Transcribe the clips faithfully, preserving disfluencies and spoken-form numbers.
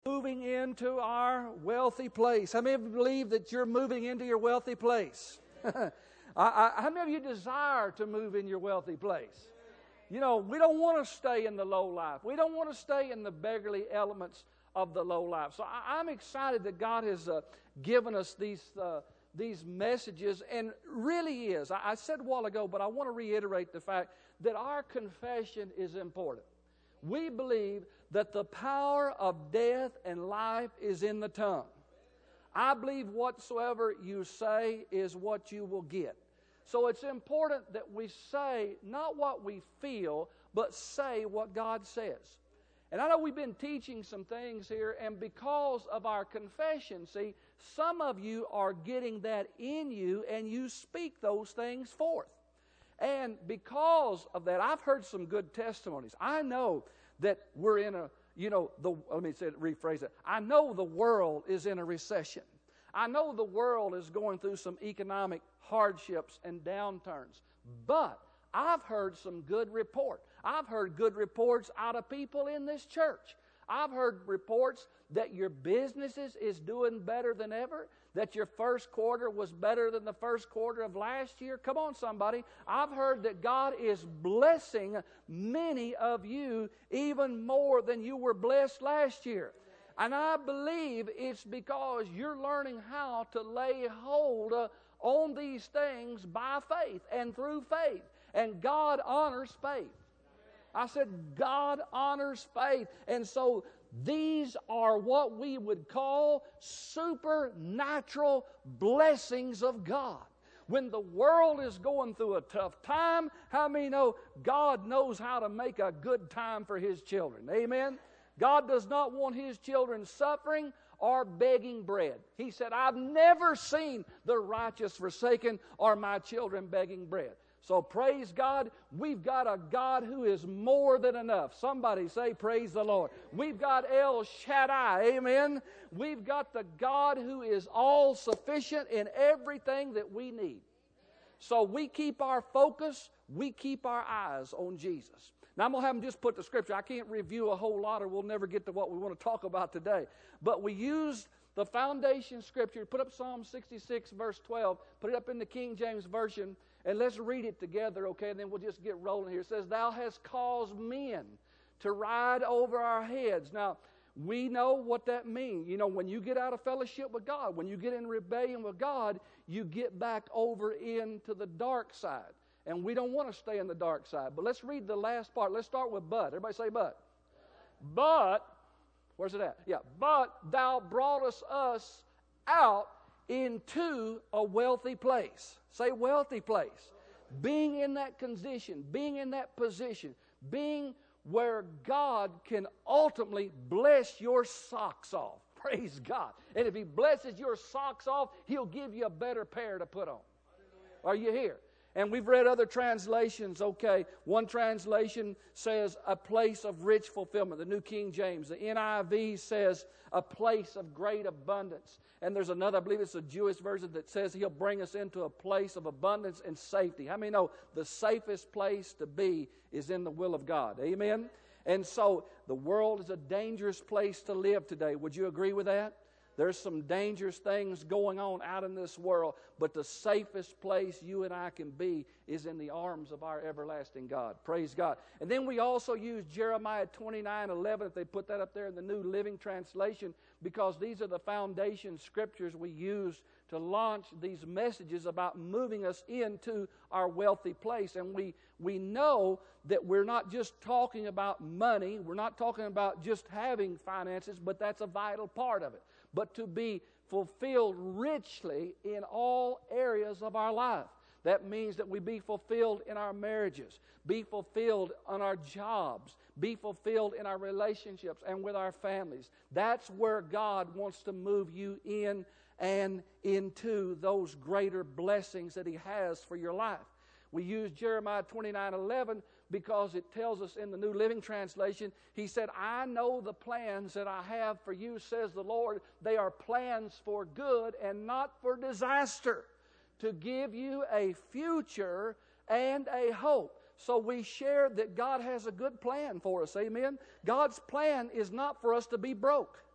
moving into our wealthy place. How many of you believe that you're moving into your wealthy place? I, I, how many of you desire to move in your wealthy place? You know, we don't want to stay in the low life. We don't want to stay in the beggarly elements of the low life. So I, I'm excited that God has uh, given us these uh, these messages, and really is. I, I said a while ago, but I want to reiterate the fact that our confession is important. We believe that the power of death and life is in the tongue. I believe whatsoever you say is what you will get. So it's important that we say not what we feel, but say what God says. And I know we've been teaching some things here, and because of our confession, see, some of you are getting that in you, and you speak those things forth. And because of that, I've heard some good testimonies. I know that we're in a, you know, the, let me say, rephrase it. I know the world is in a recession. I know the world is going through some economic hardships and downturns. But I've heard some good report. I've heard good reports out of people in this church. I've heard reports that your businesses is doing better than ever, that your first quarter was better than the first quarter of last year. Come on, somebody. I've heard that God is blessing many of you even more than you were blessed last year. And I believe it's because you're learning how to lay hold uh, on these things by faith and through faith. And God honors faith. I said God honors faith. And so these are what we would call supernatural blessings of God. When the world is going through a tough time, how many know God knows how to make a good time for His children? Amen? God does not want His children suffering or begging bread. He said, I've never seen the righteous forsaken or my children begging bread. So praise God, we've got a God who is more than enough. Somebody say, praise the Lord. We've got El Shaddai, amen. We've got the God who is all sufficient in everything that we need. So we keep our focus, we keep our eyes on Jesus. Now I'm going to have them just put the scripture. I can't review a whole lot or we'll never get to what we want to talk about today. But we use the foundation scripture. Put up Psalm sixty-six verse twelve. Put it up in the King James Version. And let's read it together, okay? And then we'll just get rolling here. It says, Thou hast caused men to ride over our heads. Now, we know what that means. You know, when you get out of fellowship with God, when you get in rebellion with God, you get back over into the dark side. And we don't want to stay in the dark side. But let's read the last part. Let's start with but. Everybody say but. But, where's it at? Yeah. But thou broughtest us out into a wealthy place. Say wealthy place. Being in that condition, being in that position, being where God can ultimately bless your socks off. Praise God. And if He blesses your socks off, He'll give you a better pair to put on. Are you here? And we've read other translations, okay. One translation says a place of rich fulfillment, the New King James. The N I V says a place of great abundance. And there's another, I believe it's a Jewish version, that says He'll bring us into a place of abundance and safety. How many know the safest place to be is in the will of God? Amen? And so the world is a dangerous place to live today. Would you agree with that? There's some dangerous things going on out in this world, but the safest place you and I can be is in the arms of our everlasting God. Praise God. And then we also use Jeremiah twenty-nine eleven, if they put that up there in the New Living Translation, because these are the foundation scriptures we use to launch these messages about moving us into our wealthy place. And we, we know that we're not just talking about money, we're not talking about just having finances, but that's a vital part of it. But to be fulfilled richly in all areas of our life. That means that we be fulfilled in our marriages, be fulfilled on our jobs, be fulfilled in our relationships and with our families. That's where God wants to move you in and into those greater blessings that He has for your life. We use Jeremiah twenty-nine eleven because it tells us in the New Living Translation, He said, I know the plans that I have for you, says the Lord. They are plans for good and not for disaster, to give you a future and a hope. So we share that God has a good plan for us. Amen? God's plan is not for us to be broke.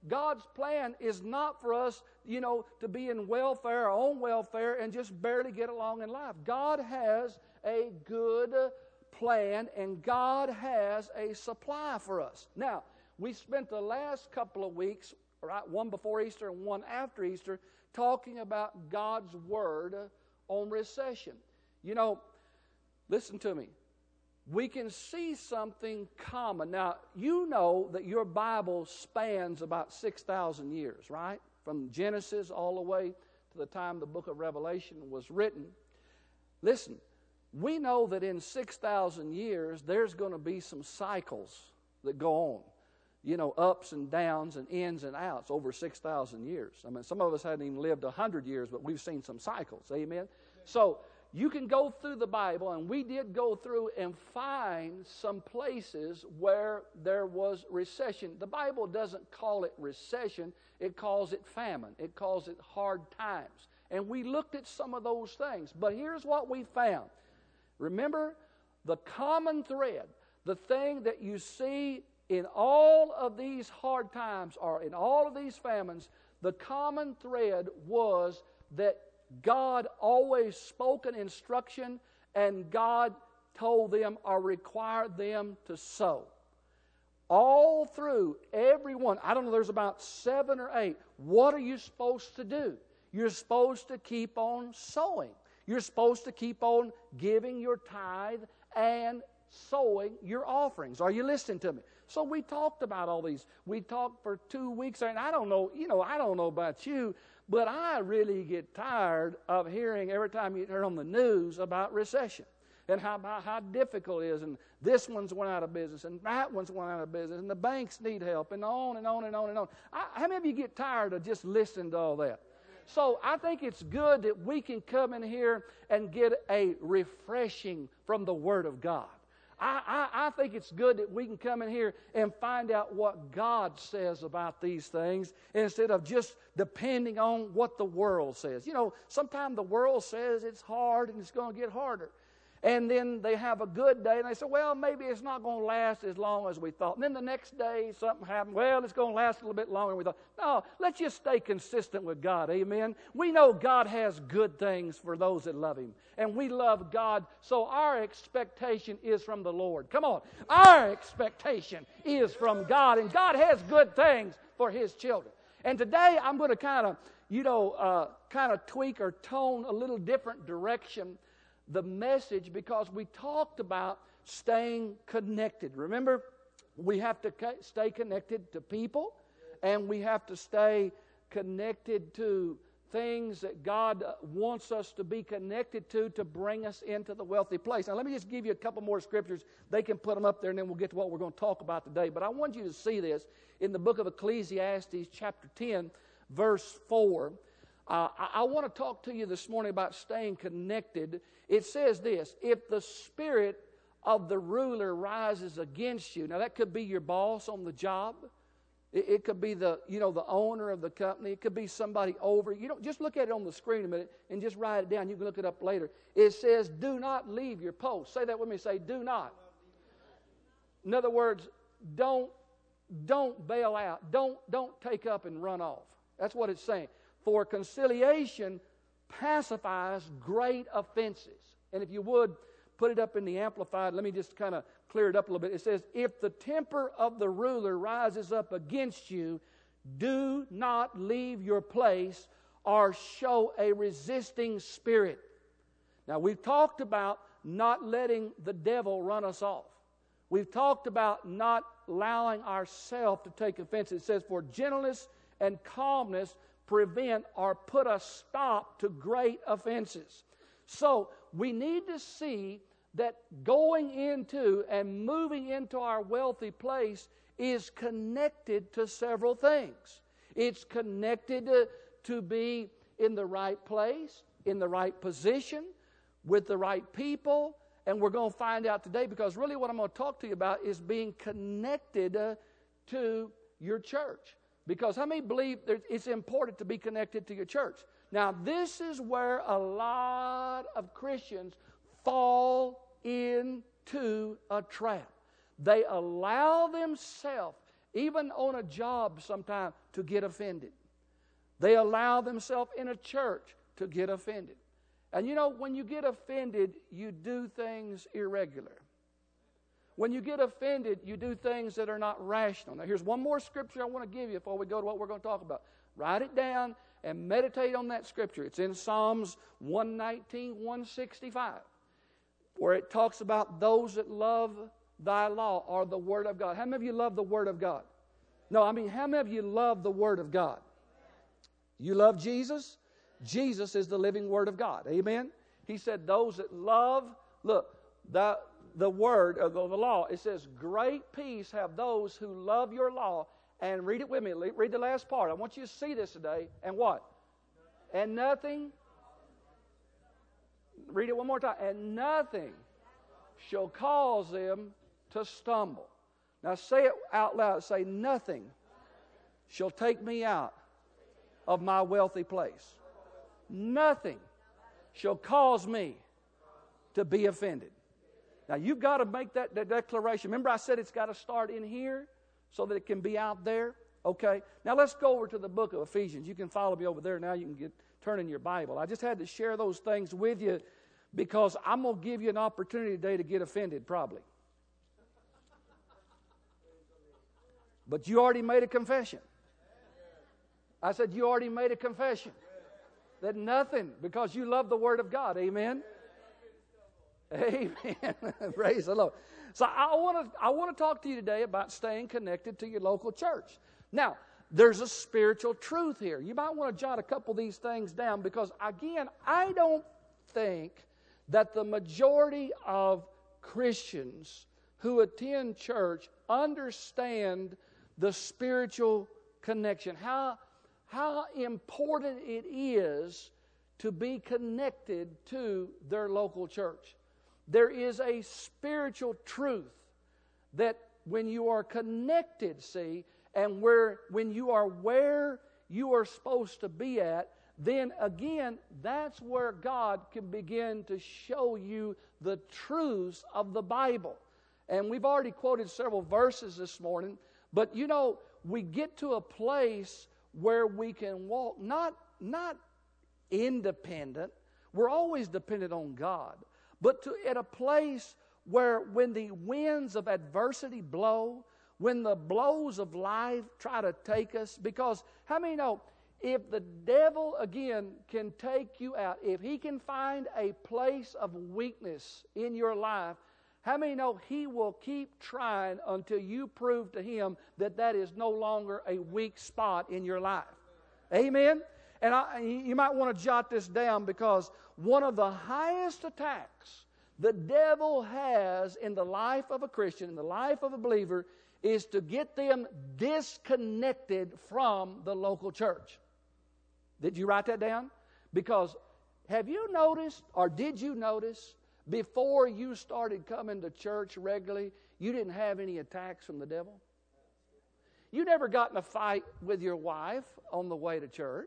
God's plan is not for us, you know, to be in welfare, our own welfare, and just barely get along in life. God has a good plan, and God has a supply for us. Now, we spent the last couple of weeks, right, one before Easter and one after Easter, talking about God's Word on recession. You know, listen to me. We can see something common. Now, you know that your Bible spans about six thousand years, right? From Genesis all the way to the time the book of Revelation was written. Listen, we know that in six thousand years, there's going to be some cycles that go on. You know, ups and downs and ins and outs over six thousand years. I mean, some of us hadn't even lived one hundred years, but we've seen some cycles. Amen? So, you can go through the Bible, and we did go through and find some places where there was recession. The Bible doesn't call it recession. It calls it famine. It calls it hard times. And we looked at some of those things. But here's what we found. Remember, the common thread, the thing that you see in all of these hard times or in all of these famines, the common thread was that God always spoke an instruction, and God told them or required them to sow. All through every one, I don't know, there's about seven or eight. What are you supposed to do? You're supposed to keep on sowing. You're supposed to keep on giving your tithe and sowing your offerings. Are you listening to me? So we talked about all these. We talked for two weeks, and I don't know, you know, I don't know about you, but I really get tired of hearing every time you turn on the news about recession and how, how, how difficult it is, and this one's went out of business, and that one's went out of business, and the banks need help, and on and on and on and on. I, how many of you get tired of just listening to all that? So I think it's good that we can come in here and get a refreshing from the Word of God. I, I, I think it's good that we can come in here and find out what God says about these things instead of just depending on what the world says. You know, sometimes the world says it's hard and it's going to get harder. And then they have a good day and they say, well, maybe it's not going to last as long as we thought. And then the next day something happened. Well, it's going to last a little bit longer than we thought. No, let's just stay consistent with God. Amen. We know God has good things for those that love Him. And we love God, so our expectation is from the Lord. Come on. Our expectation is from God. And God has good things for His children. And today I'm going to kind of, you know, uh, kind of tweak or tone a little different direction the message, because we talked about staying connected. Remember, we have to stay connected to people, and we have to stay connected to things that God wants us to be connected to to bring us into the wealthy place. Now, let me just give you a couple more scriptures. They can put them up there, and then we'll get to what we're going to talk about today. But I want you to see this in the book of Ecclesiastes, chapter ten, verse four. Uh, I, I want to talk to you this morning about staying connected. It says this: if the spirit of the ruler rises against you. Now, that could be your boss on the job. It, it could be the, you know, the owner of the company. It could be somebody over. You don't just look at it on the screen a minute and just write it down. You can look it up later. It says, do not leave your post. Say that with me. Say, do not. In other words, don't don't bail out. Don't don't take up and run off. That's what it's saying. For conciliation pacifies great offenses. And if you would, put it up in the Amplified. Let me just kind of clear it up a little bit. It says, if the temper of the ruler rises up against you, do not leave your place or show a resisting spirit. Now, we've talked about not letting the devil run us off. We've talked about not allowing ourselves to take offense. It says, for gentleness and calmness prevent or put a stop to great offenses. So we need to see that going into and moving into our wealthy place is connected to several things. It's connected to, to be in the right place, in the right position, with the right people. And we're going to find out today, because really what I'm going to talk to you about is being connected uh, to your church. Because how many believe it's important to be connected to your church? Now, this is where a lot of Christians fall into a trap. They allow themselves even on a job sometimes, to get offended. They allow themselves in a church to get offended. And you know, when you get offended, you do things irregular. When you get offended, you do things that are not rational. Now, here's one more scripture I want to give you before we go to what we're going to talk about. Write it down and meditate on that scripture. It's in Psalms one nineteen, one sixty-five, where it talks about those that love thy law or the Word of God. How many of you love the Word of God? No, I mean, how many of you love the Word of God? You love Jesus? Jesus is the living Word of God. Amen? He said those that love, look, the, the Word, of the law, it says, great peace have those who love your law. And read it with me. Read the last part. I want you to see this today. And what? And nothing. Read it one more time. And nothing shall cause them to stumble. Now say it out loud. Say, nothing shall take me out of my wealthy place. Nothing shall cause me to be offended. Now you've got to make that, that declaration. Remember I said it's got to start in here so that it can be out there. Okay. Now let's go over to the book of Ephesians. You can follow me over there now. You can get turn in your Bible. I just had to share those things with you because I'm going to give you an opportunity today to get offended probably. But you already made a confession. I said you already made a confession. That nothing, because you love the Word of God. Amen? Amen. Praise the Lord. So I want to I want to talk to you today about staying connected to your local church. Now, there's a spiritual truth here. You might want to jot a couple of these things down because, again, I don't think that the majority of Christians who attend church understand the spiritual connection, how, how important it is to be connected to their local church. There is a spiritual truth that when you are connected, see, and where when you are where you are supposed to be at, then again, that's where God can begin to show you the truths of the Bible. And we've already quoted several verses this morning, but you know, we get to a place where we can walk, not, not independent. We're always dependent on God. But to, at a place where when the winds of adversity blow, when the blows of life try to take us, because how many know, if the devil, again, can take you out, if he can find a place of weakness in your life, how many know he will keep trying until you prove to him that that is no longer a weak spot in your life? Amen? And I, you might want to jot this down because one of the highest attacks the devil has in the life of a Christian, in the life of a believer, is to get them disconnected from the local church. Did you write that down? Because have you noticed, or did you notice, before you started coming to church regularly, you didn't have any attacks from the devil? You never got in a fight with your wife on the way to church.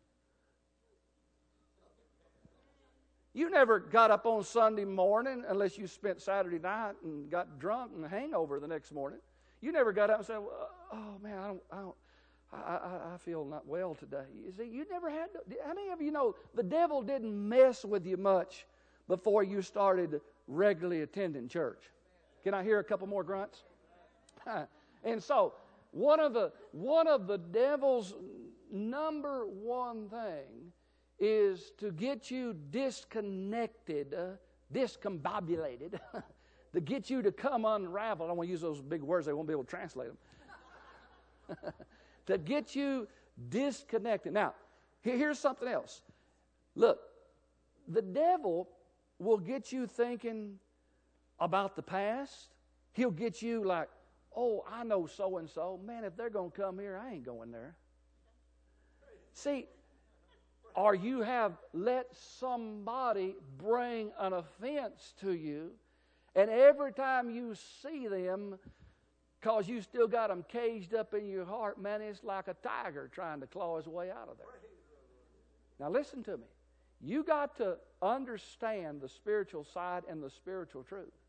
You never got up on Sunday morning unless you spent Saturday night and got drunk and hangover the next morning. You never got up and said, well, oh man, I don't, I don't, I, I, I feel not well today. You see, you never had, how many of you know the devil didn't mess with you much before you started regularly attending church? Can I hear a couple more grunts? And so, one of the, one of the devil's number one thing is to get you disconnected, uh, discombobulated, to get you to come unraveled. I don't want to use those big words. They won't be able to translate them. To get you disconnected. Now, here's something else. Look, the devil will get you thinking about the past. He'll get you like, oh, I know so-and-so. Man, if they're going to come here, I ain't going there. See, or you have let somebody bring an offense to you, and every time you see them, because you still got them caged up in your heart, man, it's like a tiger trying to claw his way out of there. Now listen to me. You got to understand the spiritual side and the spiritual truth.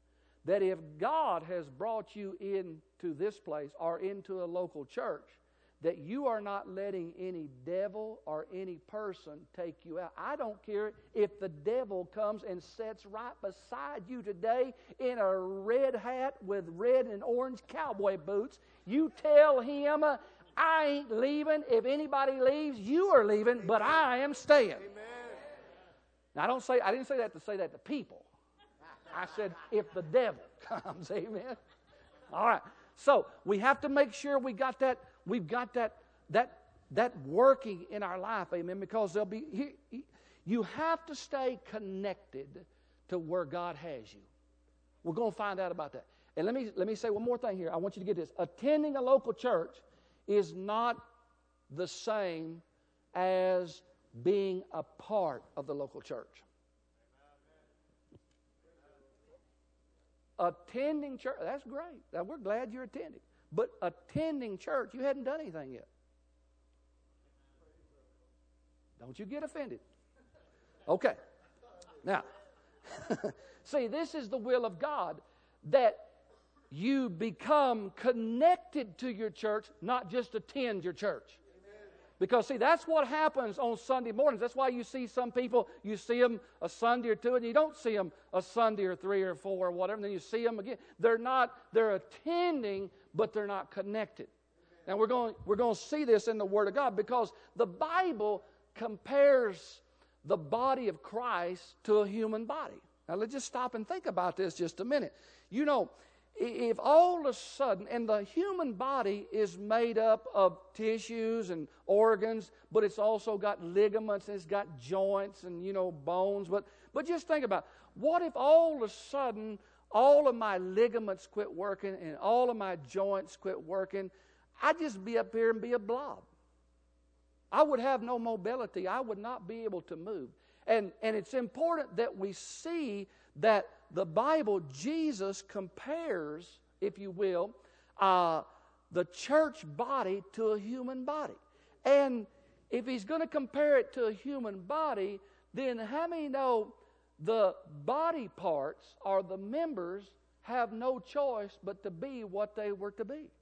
that if God has brought you into this place or into a local church, that you are not letting any devil or any person take you out. I don't care if the devil comes and sits right beside you today in a red hat with red and orange cowboy boots. You tell him, I ain't leaving. If anybody leaves, you are leaving, but I am staying. Amen. Now, I don't say I didn't say that to say that to people. I said, if the devil comes, amen. All right. So we have to make sure we got that. We've got that that that working in our life, amen. Because there'll be he, you have to stay connected to where God has you. We're going to find out about that. And let me let me say one more thing here. I want you to get this. Attending a local church is not the same as being a part of the local church. Attending church, that's great. Now, we're glad you're attending. But attending church, you hadn't done anything yet. Don't you get offended. Okay. Now, see, this is the will of God, that you become connected to your church, not just attend your church. Because, see, that's what happens on Sunday mornings. That's why you see some people, you see them a Sunday or two, and you don't see them a Sunday or three or four or whatever, and then you see them again. They're not, they're attending, but they're not connected. Now, we're going, we're going to see this in the Word of God, because the Bible compares the body of Christ to a human body. Now, let's just stop and think about this just a minute. You know, if all of a sudden, and the human body is made up of tissues and organs, but it's also got ligaments, and it's got joints and, you know, bones. But, but just think about, what if all of a sudden all of my ligaments quit working and all of my joints quit working? I'd just be up here and be a blob. I would have no mobility. I would not be able to move. And, and it's important that we see that the Bible, Jesus compares, if you will, uh, the church body to a human body. And if he's going to compare it to a human body, then how many know the body parts or the members have no choice but to be what they were to be?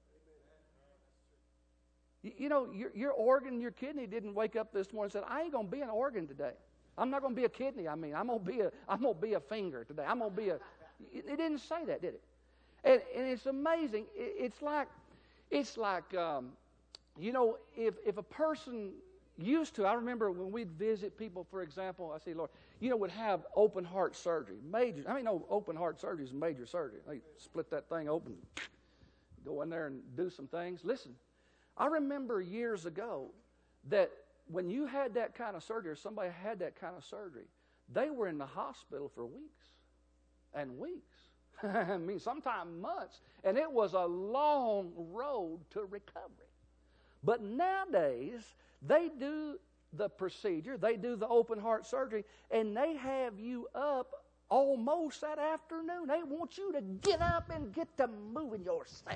You, you know, your, your organ, your kidney didn't wake up this morning and say, I ain't going to be an organ today. I'm not going to be a kidney. I mean, I'm going to be a, I'm going to be a finger today. I'm going to be a. It didn't say that, did it? And, and it's amazing. It, it's like, it's like, um, you know, if if a person used to, I remember when we'd visit people, for example, I say, Lord, you know, would have open heart surgery, major. I mean, no, open heart surgery is major surgery. They split that thing open, go in there and do some things. Listen, I remember years ago that when you had that kind of surgery, or somebody had that kind of surgery, they were in the hospital for weeks and weeks. I mean, sometimes months. And it was a long road to recovery. But nowadays, they do the procedure, they do the open heart surgery, and they have you up almost that afternoon. They want you to get up and get to moving yourself.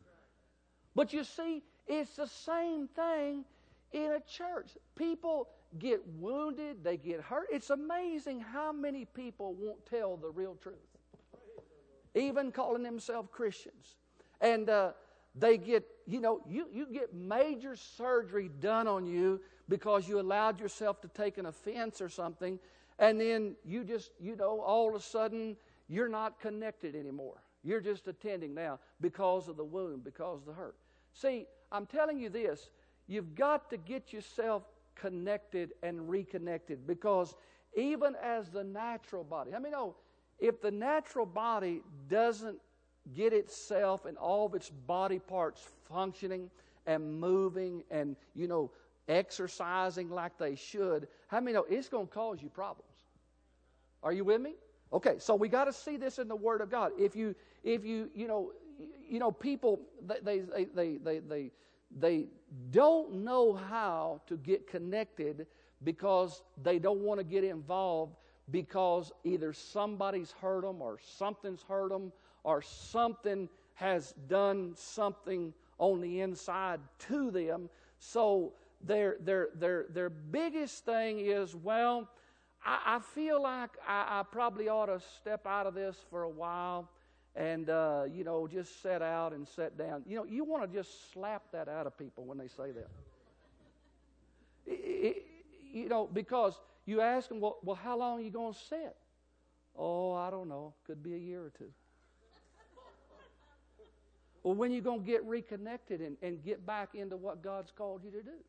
But you see, it's the same thing in a church. People get wounded, they get hurt. It's amazing how many people won't tell the real truth, even calling themselves Christians. And uh, they get, you know, you, you get major surgery done on you because you allowed yourself to take an offense or something, and then you just, you know, all of a sudden you're not connected anymore. You're just attending now because of the wound, because of the hurt. See, I'm telling you this, you've got to get yourself connected and reconnected, because even as the natural body, I mean, no, if the natural body doesn't get itself and all of its body parts functioning and moving and, you know, exercising like they should, how many know it's going to cause you problems? Are you with me? Okay, so we got to see this in the Word of God. If you, if you, you know, you know, people they they they they they they don't know how to get connected because they don't want to get involved, because either somebody's hurt them or something's hurt them or something has done something on the inside to them. So their their their their biggest thing is, well, I, I feel like I, I probably ought to step out of this for a while and, uh, you know, just sat out and sat down. You know, you want to just slap that out of people when they say that. It, it, you know, because you ask them, well, well how long are you going to sit? Oh, I don't know. Could be a year or two. Well, when are you going to get reconnected and, and get back into what God's called you to do?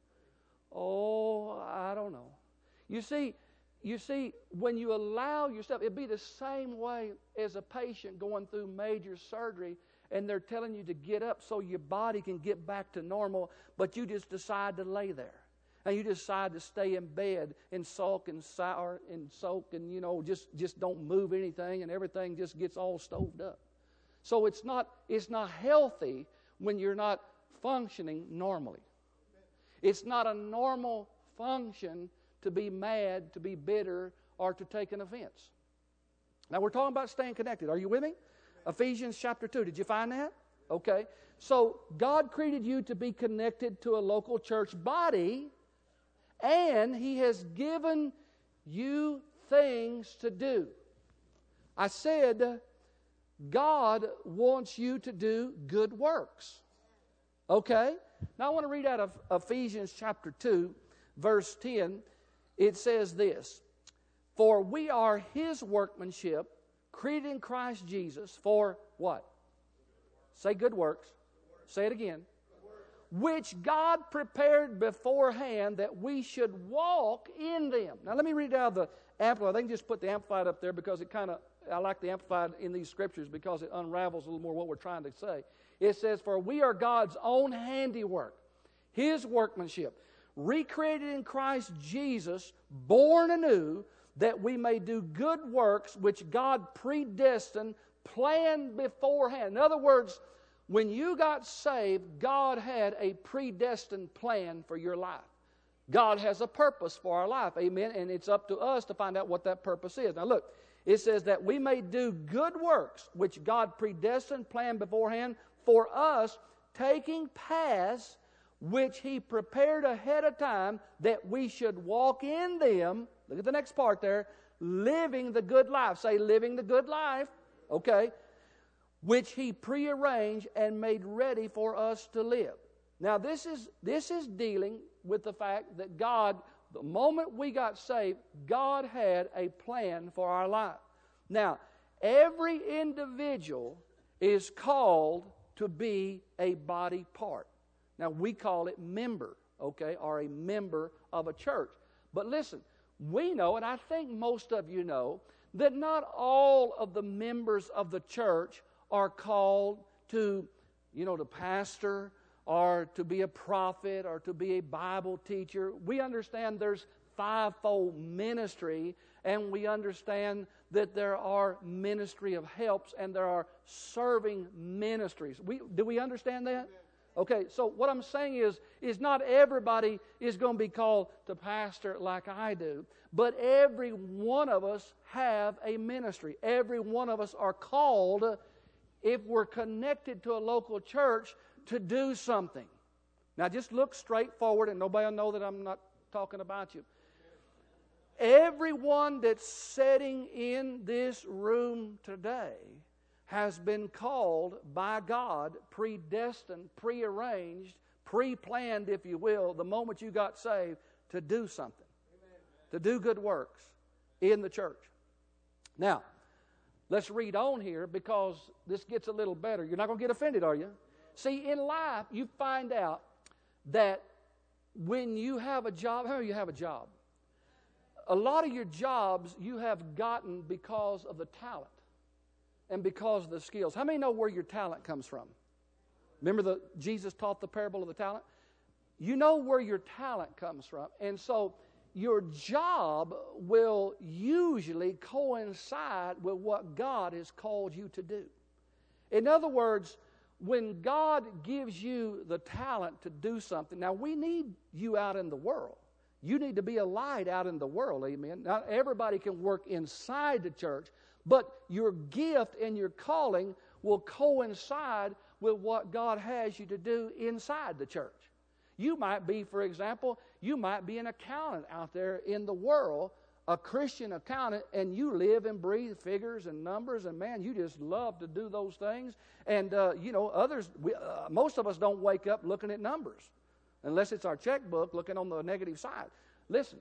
Oh, I don't know. You see, you see, when you allow yourself, it'd be the same way as a patient going through major surgery and they're telling you to get up so your body can get back to normal, but you just decide to lay there. And you decide to stay in bed and sulk and sour and soak and, you know, just, just don't move anything and everything just gets all stoved up. So it's not, it's not healthy when you're not functioning normally. It's not a normal function to be mad, to be bitter, or to take an offense. Now we're talking about staying connected. Are you with me? Ephesians chapter two. Did you find that? Okay. So God created you to be connected to a local church body, and He has given you things to do. I said, God wants you to do good works. Okay? Now I want to read out of Ephesians chapter two, verse ten. It says this, for we are His workmanship, created in Christ Jesus for what? Say good works. Say it again. Which God prepared beforehand that we should walk in them. Now let me read out of the Amplified. I think just put the Amplified up there because it kind of, I like the Amplified in these scriptures because it unravels a little more what we're trying to say. It says, for we are God's own handiwork, His workmanship, recreated in Christ Jesus, born anew, that we may do good works which God predestined, planned beforehand. In other words, when you got saved, God had a predestined plan for your life. God has a purpose for our life, amen, and it's up to us to find out what that purpose is. Now look, it says that we may do good works which God predestined, planned beforehand for us, taking paths which He prepared ahead of time that we should walk in them. Look at the next part there. Living the good life. Say, living the good life. Okay. Which He prearranged and made ready for us to live. Now this is, this is dealing with the fact that God, the moment we got saved, God had a plan for our life. Now, every individual is called to be a body part. Now, we call it member, okay, or a member of a church. But listen, we know, and I think most of you know, that not all of the members of the church are called to, you know, to pastor or to be a prophet or to be a Bible teacher. We understand there's fivefold ministry, and we understand that there are ministry of helps and there are serving ministries. We, do we understand that? Okay, so what I'm saying is, is not everybody is going to be called to pastor like I do, but every one of us have a ministry. Every one of us are called, if we're connected to a local church, to do something. Now just look straight forward and nobody will know that I'm not talking about you. Everyone that's sitting in this room today has been called by God, predestined, prearranged, pre-planned, if you will, the moment you got saved, to do something. Amen. To do good works in the church. Now, let's read on here because this gets a little better. You're not going to get offended, are you? See, in life, you find out that when you have a job, how many of you have a job? A lot of your jobs you have gotten because of the talent and because of the skills. How many know where your talent comes from? Remember the Jesus taught the parable of the talent? You know where your talent comes from. And so your job will usually coincide with what God has called you to do. In other words, when God gives you the talent to do something, now we need you out in the world. You need to be a light out in the world, amen. Not everybody can work inside the church, but your gift and your calling will coincide with what God has you to do inside the church. You might be, for example, you might be an accountant out there in the world, a Christian accountant and you live and breathe figures and numbers, and man, you just love to do those things. And, uh, you know, others, we, uh, most of us don't wake up looking at numbers unless it's our checkbook looking on the negative side. Listen,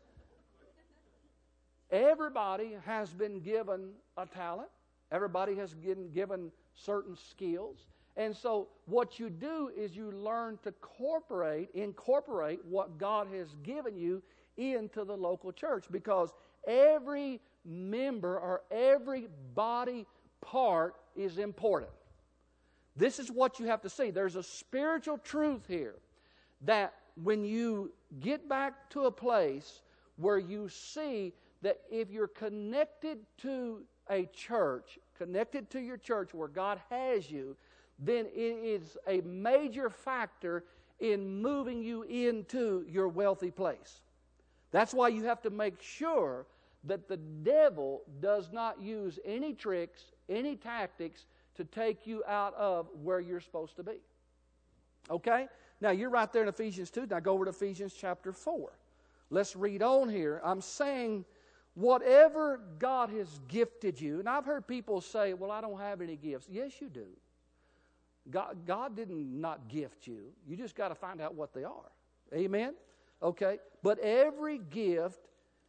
everybody has been given a talent. Everybody has been given certain skills. And so what you do is you learn to incorporate, incorporate what God has given you into the local church, because every member or every body part is important. This is what you have to see. There's a spiritual truth here that when you get back to a place where you see that if you're connected to a church, connected to your church where God has you, then it is a major factor in moving you into your wealthy place. That's why you have to make sure that the devil does not use any tricks, any tactics to take you out of where you're supposed to be. Okay? Now, you're right there in Ephesians two. Now, go over to Ephesians chapter four. Let's read on here. I'm saying whatever God has gifted you, and I've heard people say, well, I don't have any gifts. Yes, you do. God, God didn't not gift you. You just got to find out what they are. Amen? Okay? But every gift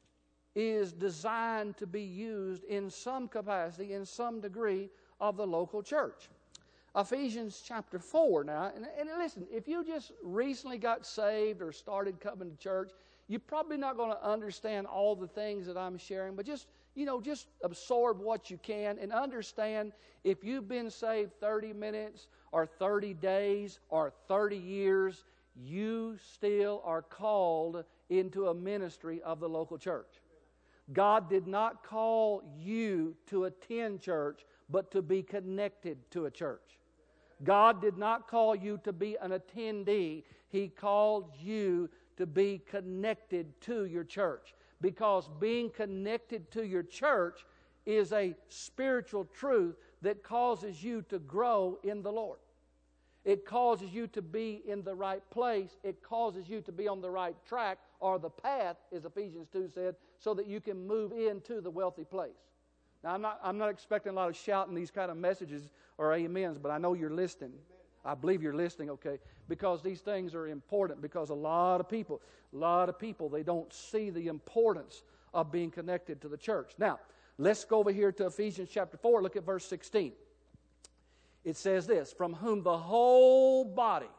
is designed to be used in some capacity, in some degree of the local church. Ephesians chapter four now, and, and listen, if you just recently got saved or started coming to church, you're probably not going to understand all the things that I'm sharing, but just, you know, just absorb what you can and understand if you've been saved thirty minutes or thirty days or thirty years, you still are called into a ministry of the local church. God did not call you to attend church, but to be connected to a church. God did not call you to be an attendee. He called you to be connected to your church. Because being connected to your church is a spiritual truth that causes you to grow in the Lord. It causes you to be in the right place. It causes you to be on the right track, or the path, as Ephesians two said, so that you can move into the wealthy place. Now, I'm not, I'm not expecting a lot of shouting these kind of messages or amens, but I know you're listening. I believe you're listening, okay? Because these things are important, because a lot of people, a lot of people, they don't see the importance of being connected to the church. Now, let's go over here to Ephesians chapter four. Look at verse sixteen. It says this, from whom the whole body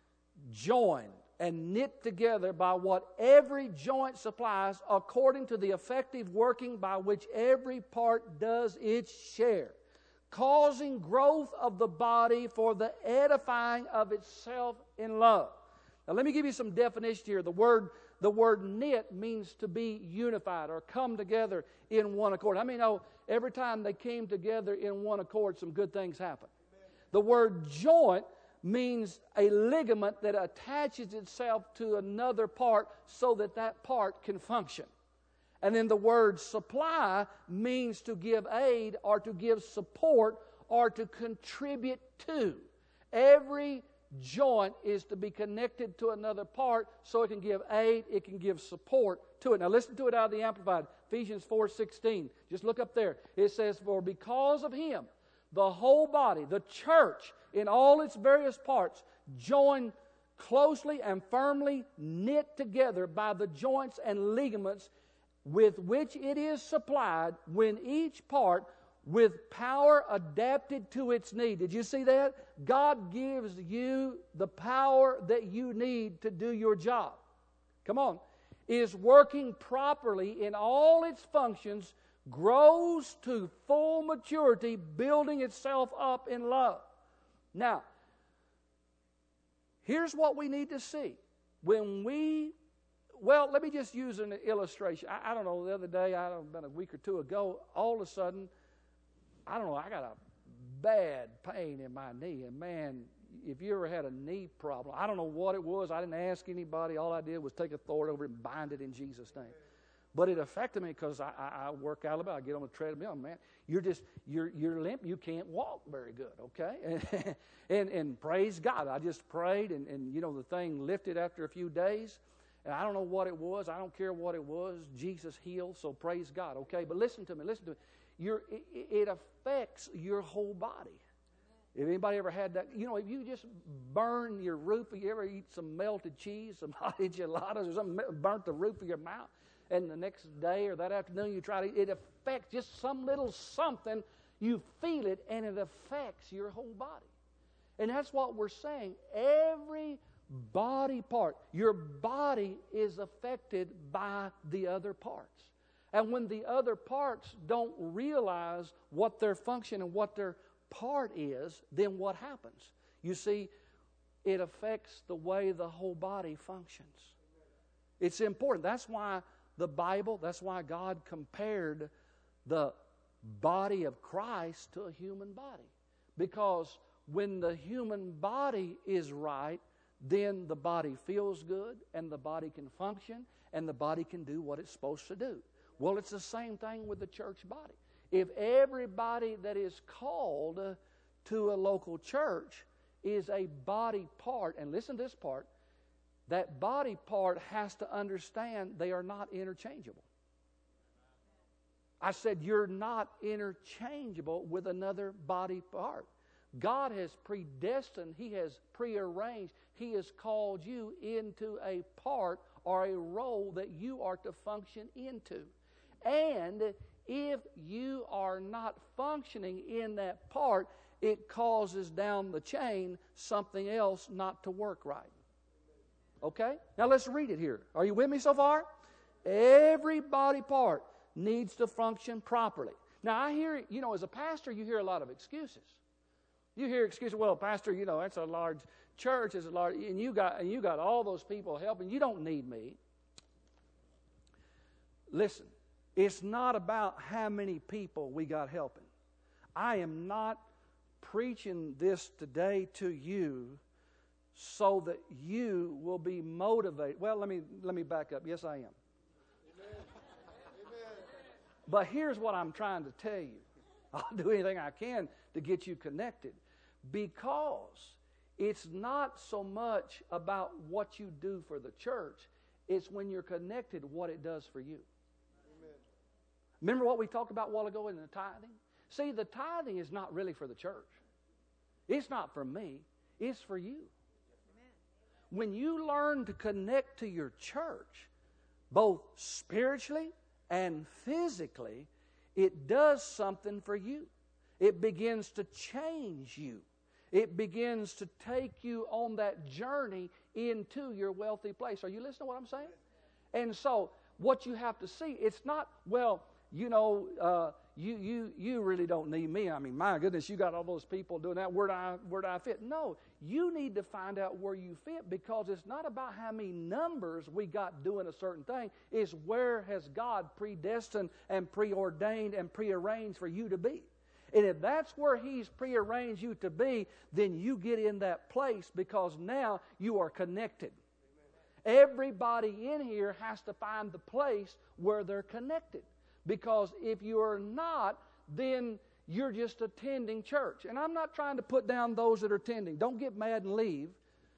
joined and knit together by what every joint supplies, according to the effective working by which every part does its share, causing growth of the body for the edifying of itself in love. Now let me give you some definition here. The word, the word knit means to be unified or come together in one accord. I mean, oh, every time they came together in one accord, some good things happened. The word joint means a ligament that attaches itself to another part so that that part can function. And then the word supply means to give aid or to give support or to contribute to. Every joint is to be connected to another part so it can give aid, it can give support to it. Now listen to it out of the Amplified, Ephesians four sixteen. Just look up there. It says, for because of Him, the whole body, the church, in all its various parts, joined closely and firmly knit together by the joints and ligaments with which it is supplied, when each part with power adapted to its need. Did you see that? God gives you the power that you need to do your job. Come on. Is working properly in all its functions, grows to full maturity, building itself up in love. Now, here's what we need to see. When we, well, let me just use an illustration. I, I don't know, the other day, I don't know, about a week or two ago, all of a sudden, I don't know, I got a bad pain in my knee. And man, if you ever had a knee problem, I don't know what it was. I didn't ask anybody. All I did was take authority over it and bind it in Jesus' name. But it affected me because I, I, I work out a bit. I get on the treadmill, man. You're just you're you're limp. You can't walk very good, okay? And and, and praise God. I just prayed, and, and you know the thing lifted after a few days. And I don't know what it was. I don't care what it was. Jesus healed, so praise God, okay? But listen to me, listen to me. Your, it, it affects your whole body. If anybody ever had that, you know, if you just burn your roof, if you ever eat some melted cheese, some hot enchiladas or something, burnt the roof of your mouth, and the next day or that afternoon you try to, it affects just some little something, you feel it, and it affects your whole body. And that's what we're saying. Every body part, your body is affected by the other parts. And when the other parts don't realize what their function and what their part is, then what happens? You see, it affects the way the whole body functions. It's important. That's why the Bible, that's why God compared the body of Christ to a human body. Because when the human body is right, then the body feels good and the body can function and the body can do what it's supposed to do. Well, it's the same thing with the church body. If everybody that is called to a local church is a body part, and listen to this part, that body part has to understand they are not interchangeable. I said you're not interchangeable with another body part. God has predestined, He has prearranged, He has called you into a part or a role that you are to function into. And if you are not functioning in that part, it causes down the chain something else not to work right. Okay? Now let's read it here. Are you with me so far? Every body part needs to function properly. Now I hear, you know, as a pastor, you hear a lot of excuses. You hear excuses, well, pastor, you know, that's a large church, it's a large, and you got and you got all those people helping. You don't need me. Listen, it's not about how many people we got helping. I am not preaching this today to you so that you will be motivated. Well, let me let me back up. Yes, I am. Amen. Amen. But here's what I'm trying to tell you. I'll do anything I can to get you connected, because it's not so much about what you do for the church. It's when you're connected what it does for you. Amen. Remember what we talked about a while ago in the tithing? See, the tithing is not really for the church. It's not for me. It's for you. Amen. When you learn to connect to your church, both spiritually and physically, it does something for you. It begins to change you. It begins to take you on that journey into your wealthy place. Are you listening to what I'm saying? And so what you have to see, it's not, well, you know, uh, you you you really don't need me. I mean, my goodness, you got all those people doing that. Where do I, where do I fit? No, you need to find out where you fit, because it's not about how many numbers we got doing a certain thing. It's where has God predestined and preordained and prearranged for you to be. And if that's where He's prearranged you to be, then you get in that place, because now you are connected. Amen. Everybody in here has to find the place where they're connected. Because if you are not, then you're just attending church. And I'm not trying to put down those that are attending. Don't get mad and leave.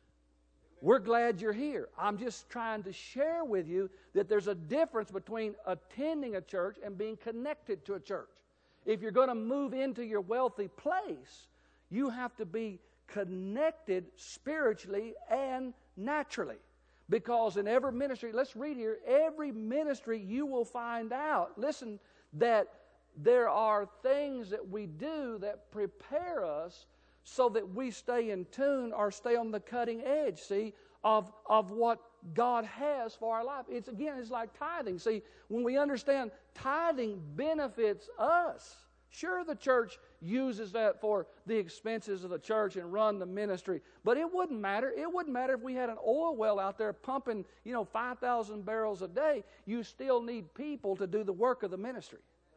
We're glad you're here. I'm just trying to share with you that there's a difference between attending a church and being connected to a church. If you're going to move into your wealthy place, you have to be connected spiritually and naturally. Because in every ministry, let's read here, every ministry you will find out, listen, that there are things that we do that prepare us so that we stay in tune or stay on the cutting edge, see, of, of what God has for our life. It's again, it's like tithing. See, when we understand tithing benefits us, sure, the church uses that for the expenses of the church and run the ministry, but it wouldn't matter. It wouldn't matter if we had an oil well out there pumping, you know, five thousand barrels a day. You still need people to do the work of the ministry.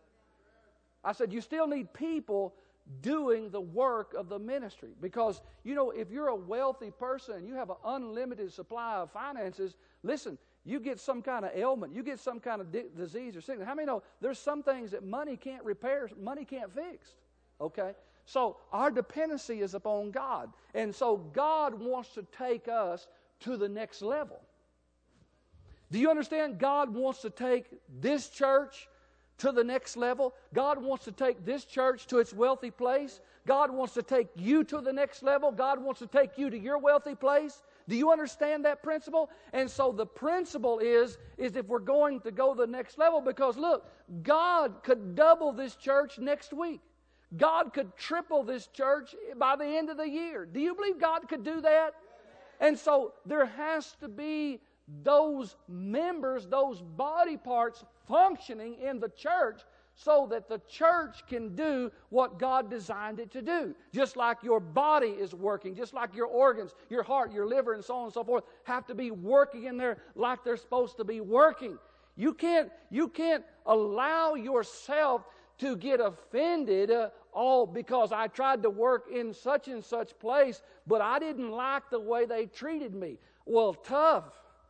I said you still need people doing the work of the ministry, because, you know, if you're a wealthy person and you have an unlimited supply of finances, listen, you get some kind of ailment, you get some kind of di- disease or sickness. How many know there's some things that money can't repair, money can't fix? Okay? So our dependency is upon God. And so God wants to take us to the next level. Do you understand? God wants to take this church to the next level. God wants to take this church to its wealthy place. God wants to take you to the next level. God wants to take you to your wealthy place. Do you understand that principle? And so the principle is, is if we're going to go the next level, because look, God could double this church next week. God could triple this church by the end of the year. Do you believe God could do that? And so there has to be those members, those body parts functioning in the church so that the church can do what God designed it to do. Just like your body is working, just like your organs, your heart, your liver, and so on and so forth have to be working in there like they're supposed to be working. You can't, you can't allow yourself to get offended uh, all because I tried to work in such and such place, but I didn't like the way they treated me. Well, tough.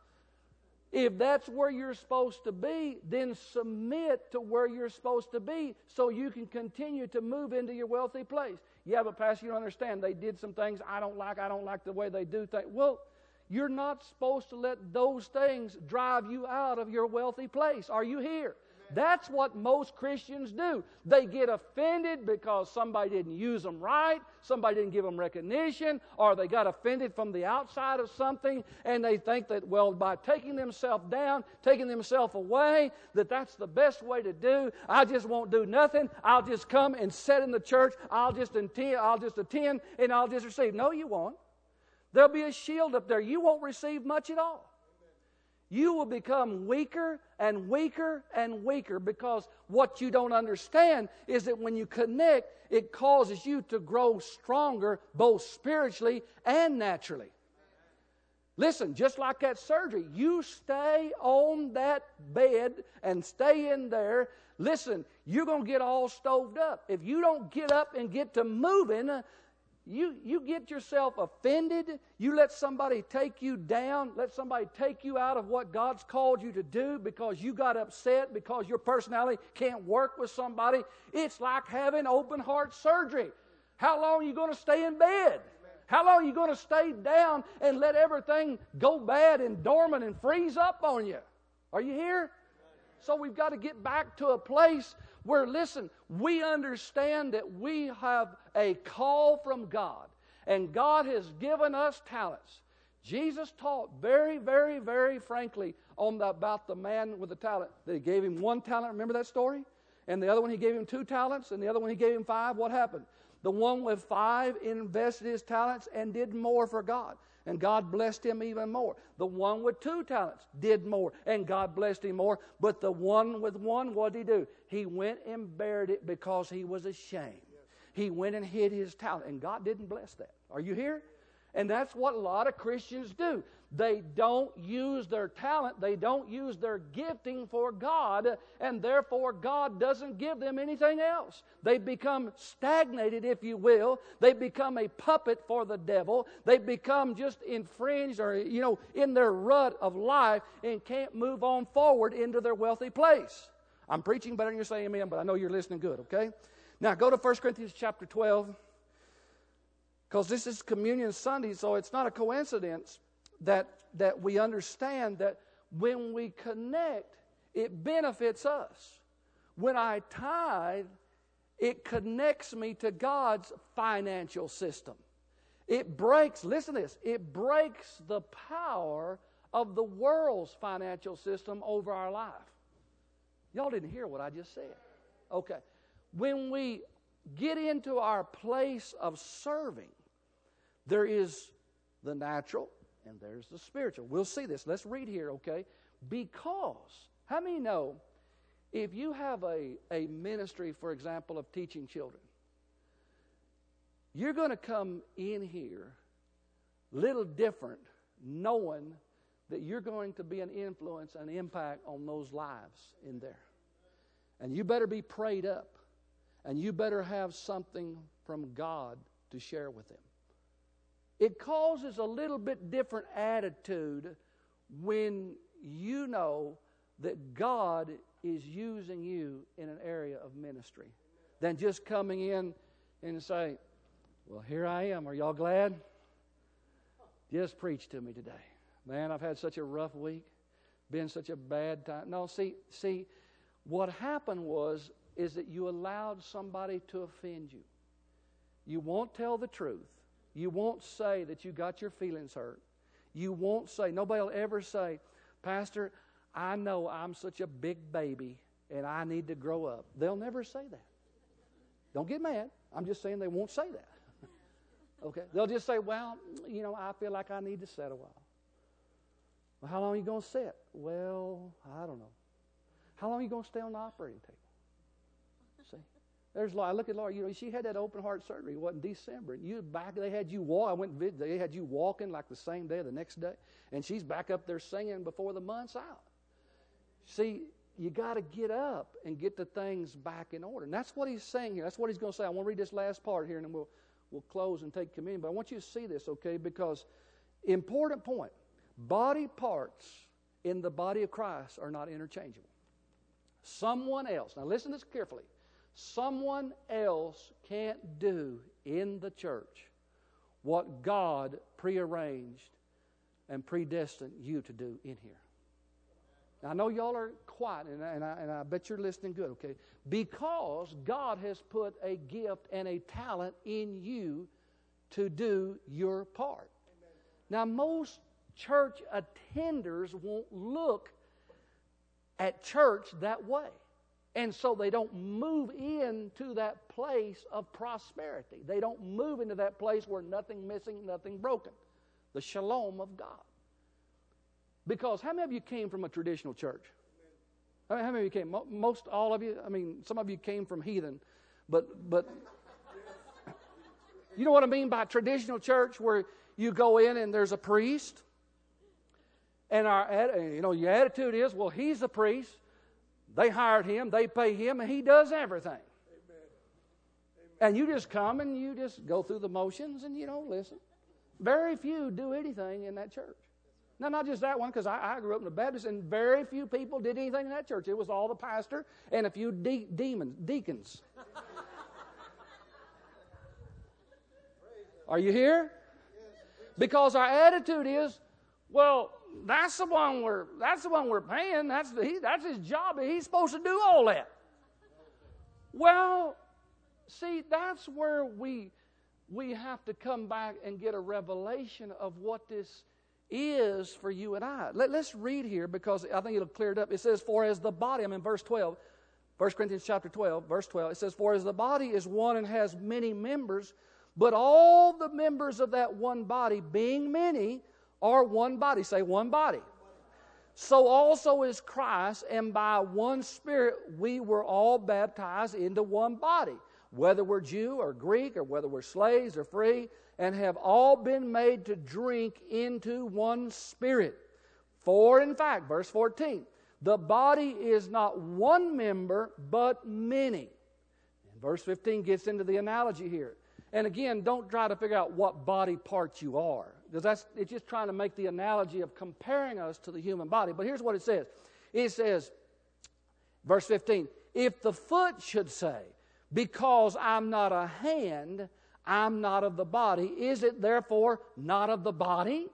If that's where you're supposed to be, then submit to where you're supposed to be so you can continue to move into your wealthy place. Yeah, but Pastor, you don't understand. They did some things I don't like. I don't like the way they do things. Well, you're not supposed to let those things drive you out of your wealthy place. Are you here? That's what most Christians do. They get offended because somebody didn't use them right, somebody didn't give them recognition, or they got offended from the outside of something, and they think that, well, by taking themselves down, taking themselves away, that that's the best way to do. I just won't do nothing. I'll just come and sit in the church. I'll just attend, I'll just attend, and I'll just receive. No, you won't. There'll be a shield up there. You won't receive much at all. You will become weaker and weaker and weaker because what you don't understand is that when you connect, it causes you to grow stronger both spiritually and naturally. Listen, just like that surgery, you stay on that bed and stay in there. Listen, you're going to get all stoved up. If you don't get up and get to moving, You, you get yourself offended, you let somebody take you down, let somebody take you out of what God's called you to do because you got upset, because your personality can't work with somebody. It's like having open heart surgery. How long are you going to stay in bed? How long are you going to stay down and let everything go bad and dormant and freeze up on you? Are you here? So we've got to get back to a place where, listen, we understand that we have a call from God, and God has given us talents. Jesus taught very, very, very frankly on the, about the man with the talent. That he gave him one talent. Remember that story? And the other one, he gave him two talents, and the other one, he gave him five. What happened? The one with five invested his talents and did more for God. And God blessed him even more. The one with two talents did more, and God blessed him more. But the one with one, what did he do? He went and buried it because he was ashamed. He went and hid his talent, and God didn't bless that. Are you here? And that's what a lot of Christians do. They don't use their talent. They don't use their gifting for God, and therefore God doesn't give them anything else. They become stagnated, if you will. They become a puppet for the devil. They become just infringed or, you know, in their rut of life and can't move on forward into their wealthy place. I'm preaching better than you're saying amen, but I know you're listening good, okay? Now go to First Corinthians chapter twelve. Because this is Communion Sunday, so it's not a coincidence that, that we understand that when we connect, it benefits us. When I tithe, it connects me to God's financial system. It breaks, listen to this, it breaks the power of the world's financial system over our life. Y'all didn't hear what I just said. Okay. When we get into our place of serving, there is the natural and there's the spiritual. We'll see this. Let's read here, okay? Because, how many know, if you have a, a ministry, for example, of teaching children, you're going to come in here little different, knowing that you're going to be an influence and impact on those lives in there. And you better be prayed up. And you better have something from God to share with them. It causes a little bit different attitude when you know that God is using you in an area of ministry than just coming in and say, well, here I am. Are y'all glad? Just preach to me today. Man, I've had such a rough week. been such a bad time. No, see, see, what happened was, is that you allowed somebody to offend you. You won't tell the truth. You won't say that you got your feelings hurt. You won't say, nobody will ever say, Pastor, I know I'm such a big baby and I need to grow up. They'll never say that. Don't get mad. I'm just saying they won't say that. Okay? They'll just say, well, you know, I feel like I need to sit a while. Well, how long are you going to sit? Well, I don't know. How long are you going to stay on the operating table? See? There's Laura. I look at Laura. You know, she had that open heart surgery. It was in December. And you back. They had you walk. I went and visited. They had you walking like the same day or the next day. And she's back up there singing before the month's out. See, you got to get up and get the things back in order. And that's what he's saying here. That's what he's going to say. I want to read this last part here, and then we'll we'll close and take communion. But I want you to see this, okay? Because important point: body parts in the body of Christ are not interchangeable. Someone else. Now listen to this carefully. Someone else can't do in the church what God prearranged and predestined you to do in here. Now, I know y'all are quiet, and I, and, I, and I bet you're listening good, okay? Because God has put a gift and a talent in you to do your part. Amen. Now, most church attenders won't look at church that way. And so they don't move into that place of prosperity. They don't move into that place where nothing missing, nothing broken. The shalom of God. Because how many of you came from a traditional church? How many of you came? Most all of you? I mean, some of you came from heathen. But, but you know what I mean by traditional church, where you go in and there's a priest. And our, you know, your attitude is, well, he's a priest. They hired him, they pay him, and he does everything. Amen. Amen. And you just come and you just go through the motions and you don't listen. Very few do anything in that church. Now, not just that one, because I, I grew up in the Baptist, and very few people did anything in that church. It was all the pastor and a few de- demons, deacons. Are you here? Because our attitude is, well, that's the one we're that's the one we're paying. That's the he, that's his job. He's supposed to do all that. Well, see, that's where we we have to come back and get a revelation of what this is for you and I. Let, let's read here, because I think it'll clear it up. It says, "For as the body," I'm in verse twelve, First Corinthians chapter twelve, verse twelve. It says, "For as the body is one and has many members, but all the members of that one body, being many, are one body." Say, one body. "So also is Christ, and by one Spirit we were all baptized into one body, whether we're Jew or Greek, or whether we're slaves or free, and have all been made to drink into one Spirit. For in fact," verse fourteen, "the body is not one member, but many." And verse fifteen gets into the analogy here. And again, don't try to figure out what body part you are, because that's it's just trying to make the analogy of comparing us to the human body. But here's what it says. It says, verse fifteen, "If the foot should say, 'Because I'm not a hand, I'm not of the body,' is it therefore not of the body?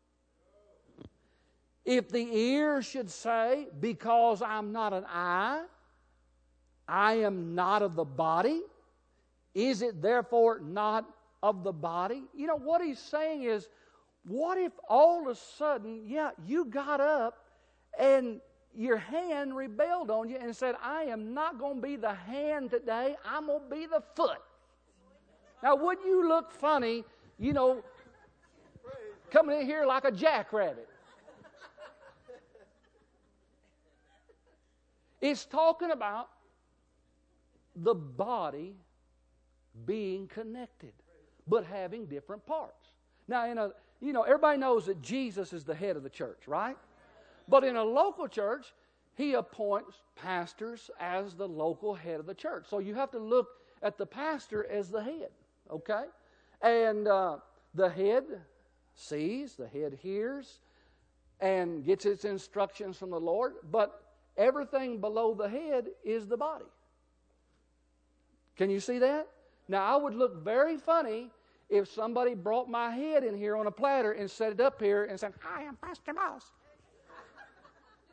If the ear should say, 'Because I'm not an eye, I am not of the body,' is it therefore not of the body?" You know, what he's saying is, what if all of a sudden, yeah, you got up and your hand rebelled on you and said, "I am not going to be the hand today, I'm going to be the foot." Now, wouldn't you look funny, you know, coming in here like a jackrabbit? It's talking about the body being connected, but having different parts. Now, in a, you know, everybody knows that Jesus is the head of the church, right? But in a local church, he appoints pastors as the local head of the church. So you have to look at the pastor as the head, okay? And uh, the head sees, the head hears, and gets its instructions from the Lord. But everything below the head is the body. Can you see that? Now, I would look very funny if somebody brought my head in here on a platter and set it up here and said, "I am Pastor Moss."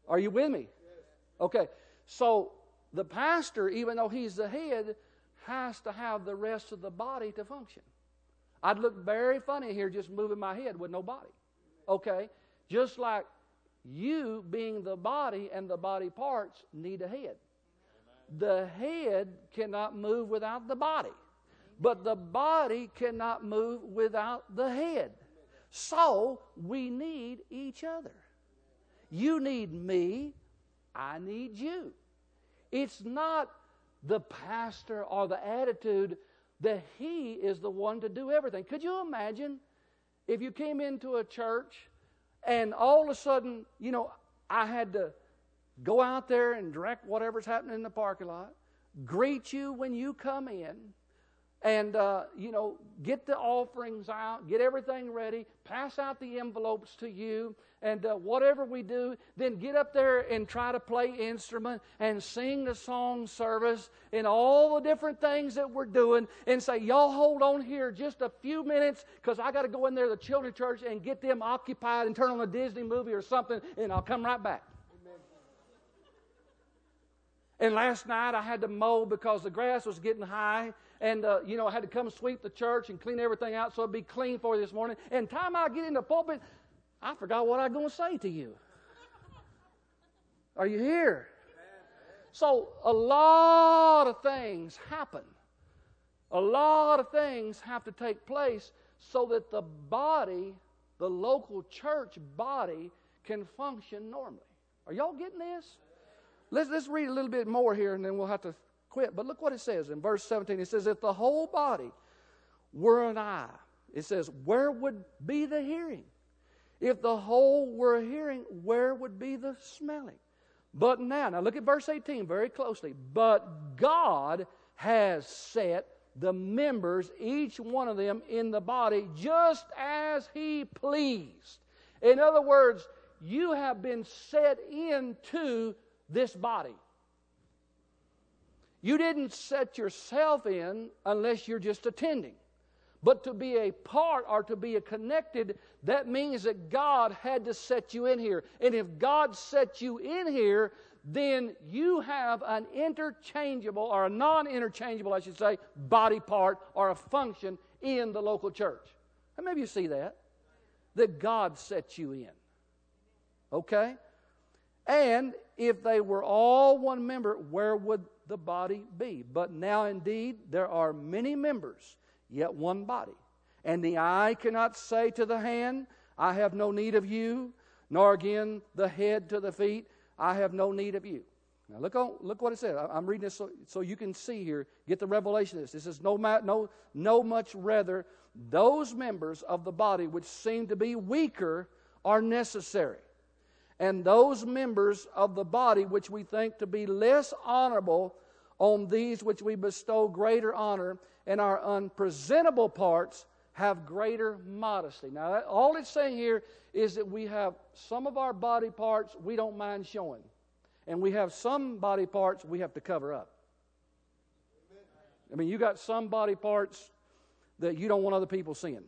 Are you with me? Okay. So the pastor, even though he's the head, has to have the rest of the body to function. I'd look very funny here just moving my head with no body. Okay? Just like you being the body and the body parts need a head. The head cannot move without the body. But the body cannot move without the head. So we need each other. You need me. I need you. It's not the pastor or the attitude that he is the one to do everything. Could you imagine if you came into a church and all of a sudden, you know, I had to go out there and direct whatever's happening in the parking lot, greet you when you come in, and, uh, you know, get the offerings out, get everything ready, pass out the envelopes to you, and uh, whatever we do, then get up there and try to play instrument and sing the song service and all the different things that we're doing and say, y'all hold on here just a few minutes because I got to go in there to the children's church and get them occupied and turn on a Disney movie or something, and I'll come right back. And last night I had to mow because the grass was getting high. And, uh, you know, I had to come sweep the church and clean everything out so it'd be clean for you this morning. And time I get in the pulpit, I forgot what I was going to say to you. Are you here? So a lot of things happen. A lot of things have to take place so that the body, the local church body, can function normally. Are y'all getting this? Let's, let's read a little bit more here and then we'll have to quit. But look what it says in verse seventeen. It says, if the whole body were an eye, it says, where would be the hearing? If the whole were hearing, where would be the smelling? But now, now look at verse eighteen very closely. But God has set the members, each one of them, in the body just as He pleased. In other words, you have been set into this body. You didn't set yourself in unless you're just attending. But to be a part or to be a connected, that means that God had to set you in here. And if God set you in here, then you have an interchangeable, or a non-interchangeable, I should say, body part or a function in the local church. And maybe you see that. That God set you in. Okay? And if they were all one member, where would the body be? But now indeed there are many members, yet one body. And the eye cannot say to the hand, I have no need of you, nor again the head to the feet, I have no need of you. Now look on, look what it says. I'm reading this so, so you can see here, get the revelation of this. It says, no, no, no much rather, those members of the body which seem to be weaker are necessary. And those members of the body which we think to be less honorable, on these which we bestow greater honor, and our unpresentable parts have greater modesty. Now, that, all it's saying here is that we have some of our body parts we don't mind showing. And we have some body parts we have to cover up. I mean, you got some body parts that you don't want other people seeing.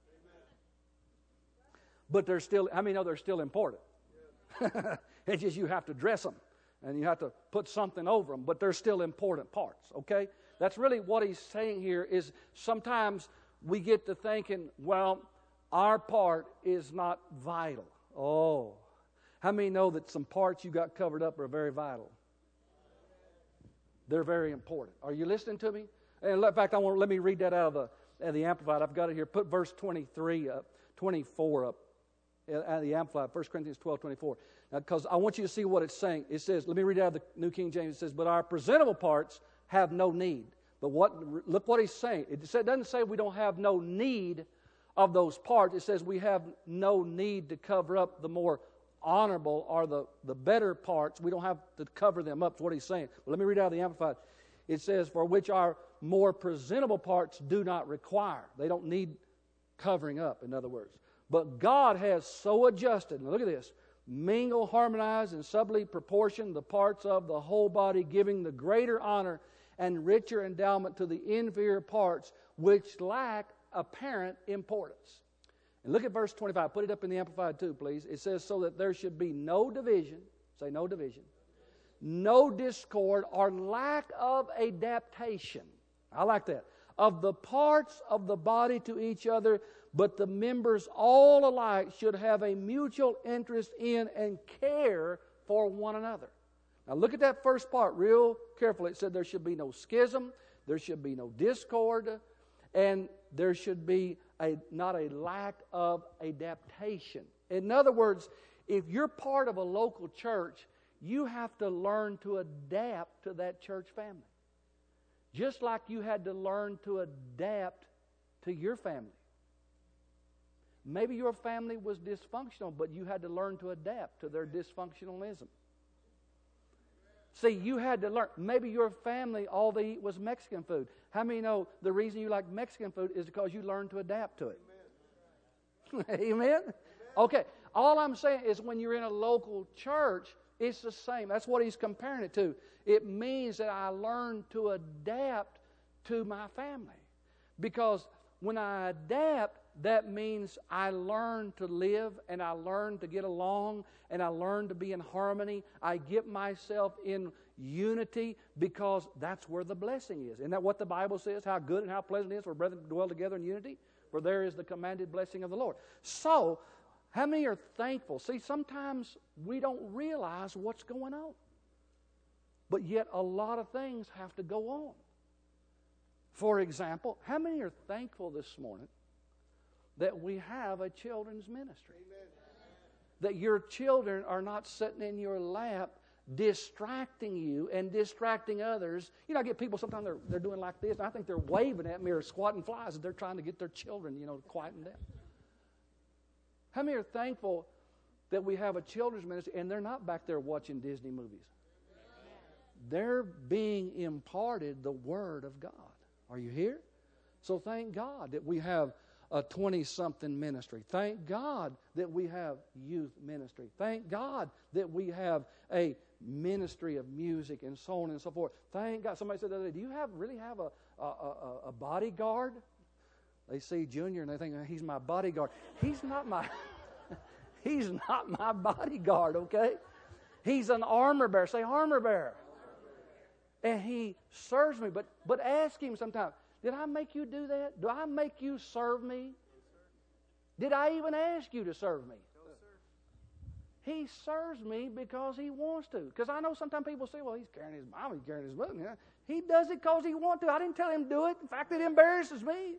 But they're still, I mean, no, they're still important. It's just you have to dress them and you have to put something over them, but they're still important parts, okay? That's really what he's saying here is sometimes we get to thinking, well, our part is not vital. Oh, how many know that some parts you got covered up are very vital? They're very important. Are you listening to me? And in fact, I want let me read that out of the, out of the Amplified. I've got it here. Put verse twenty-three up, twenty-four up. Out of the Amplified, First Corinthians twelve, twenty-four. Now, because I want you to see what it's saying. It says, let me read it out of the New King James. It says, but our presentable parts have no need. But what? Look what he's saying. It doesn't say we don't have no need of those parts. It says we have no need to cover up the more honorable or the, the better parts. We don't have to cover them up. That's what he's saying. Well, let me read out of the Amplified. It says, for which our more presentable parts do not require. They don't need covering up, in other words. But God has so adjusted, and look at this, mingle, harmonize, and subtly proportion the parts of the whole body, giving the greater honor and richer endowment to the inferior parts, which lack apparent importance. And look at verse twenty-five. Put it up in the Amplified too, please. It says, so that there should be no division. Say no division. No discord or lack of adaptation. I like that. Of the parts of the body to each other, but the members all alike should have a mutual interest in and care for one another. Now look at that first part real carefully. It said there should be no schism, there should be no discord, and there should be a, not a lack of adaptation. In other words, if you're part of a local church, you have to learn to adapt to that church family. Just like you had to learn to adapt to your family. Maybe your family was dysfunctional, but you had to learn to adapt to their dysfunctionalism. See, you had to learn. Maybe your family, all they eat was Mexican food. How many know the reason you like Mexican food is because you learned to adapt to it? Amen? Amen? Okay. All I'm saying is when you're in a local church, it's the same. That's what he's comparing it to. It means that I learned to adapt to my family. Because when I adapt, that means I learn to live and I learn to get along and I learn to be in harmony. I get myself in unity because that's where the blessing is. Isn't that what the Bible says? How good and how pleasant it is for brethren to dwell together in unity? For there is the commanded blessing of the Lord. So, how many are thankful? See, sometimes we don't realize what's going on. But yet a lot of things have to go on. For example, how many are thankful this morning that we have a children's ministry? Amen. That your children are not sitting in your lap distracting you and distracting others. You know, I get people sometimes they're, they're doing like this, and I think they're waving at me or squatting flies as they're trying to get their children, you know, to quieten down. How many are thankful that we have a children's ministry and they're not back there watching Disney movies? They're being imparted the Word of God. Are you here? So thank God that we have a twenty-something ministry. Thank God that we have youth ministry. Thank God that we have a ministry of music and so on and so forth. Thank God. Somebody said the other day, do you have really have a, a, a, a bodyguard? They see Junior and they think, he's my bodyguard. He's not my, he's not my bodyguard, okay? He's an armor bearer. Say armor bearer. And he serves me. But, but ask him sometime, did I make you do that? Do I make you serve me? Did I even ask you to serve me? No, sir. He serves me because he wants to. Because I know sometimes people say, well, he's carrying his mom, he's carrying his mother. He does it because he wants to. I didn't tell him to do it. In fact, it embarrasses me.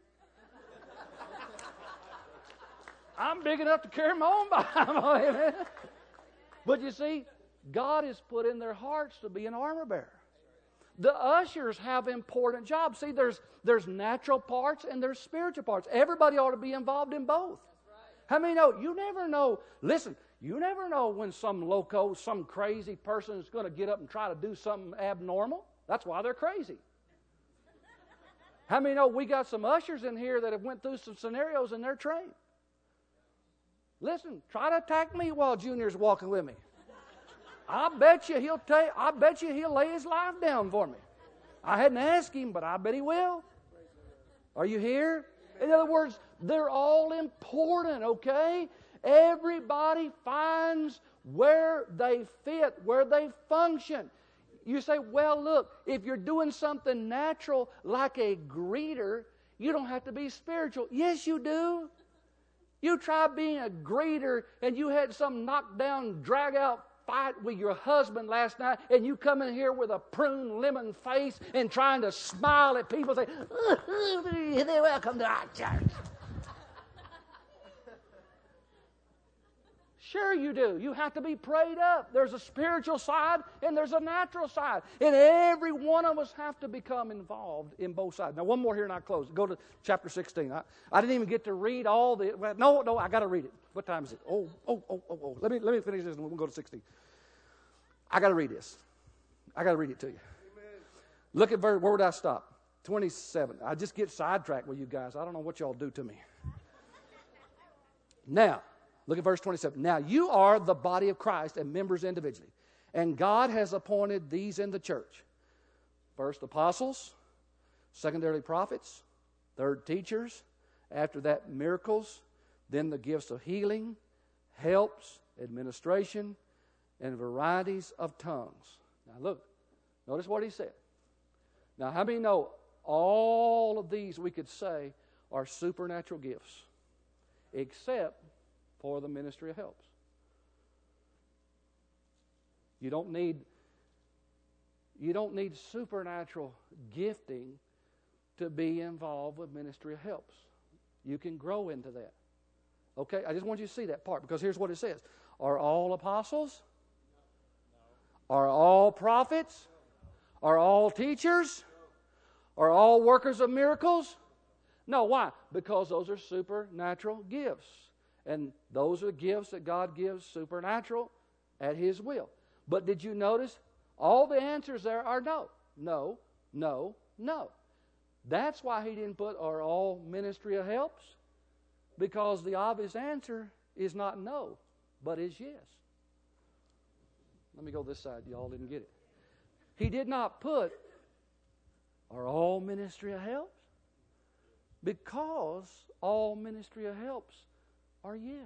I'm big enough to carry my own Bible. But you see, God has put in their hearts to be an armor bearer. The ushers have important jobs. See, there's there's natural parts and there's spiritual parts. Everybody ought to be involved in both. How many know? You never know. Listen, you never know when some loco, some crazy person is going to get up and try to do something abnormal. That's why they're crazy. How many know we got some ushers in here that have went through some scenarios and they're trained? Listen, try to attack me while Junior's walking with me. I bet you he'll take, I bet you he'll lay his life down for me. I hadn't asked him, but I bet he will. Are you here? In other words, they're all important, okay? Everybody finds where they fit, where they function. You say, well, look, if you're doing something natural like a greeter, you don't have to be spiritual. Yes, you do. You try being a greeter and you had some knockdown, drag-out fight with your husband last night and you come in here with a prune lemon face and trying to smile at people and say, welcome to our church. Sure you do. You have to be prayed up. There's a spiritual side and there's a natural side. And every one of us have to become involved in both sides. Now one more here and I close. Go to chapter sixteen. I, I didn't even get to read all the... Well, no, no, I got to read it. What time is it? Oh, oh, oh, oh, oh. Let me, let me finish this and we'll go to sixteen. I got to read this. I got to read it to you. Amen. Look at verse... Where would I stop? twenty-seven. I just get sidetracked with you guys. I don't know what y'all do to me. Now... Look at verse twenty-seven. Now you are the body of Christ and members individually. And God has appointed these in the church. First apostles, secondarily prophets, third teachers, after that miracles, then the gifts of healing, helps, administration, and varieties of tongues. Now look, notice what he said. Now how many know all of these we could say are supernatural gifts, except for the ministry of helps. You don't need you don't need supernatural gifting to be involved with ministry of helps. You can grow into that. Okay, I just want you to see that part, because here's what it says. Are all apostles? Are all prophets? Are all teachers? Are all workers of miracles? No, why? Because those are supernatural gifts. And those are gifts that God gives supernatural at His will. But did you notice? All the answers there are no. No, no, no. That's why He didn't put are all ministry of helps. Because the obvious answer is not no, but is yes. Let me go this side. Y'all didn't get it. He did not put are all ministry of helps, because all ministry of helps are yes.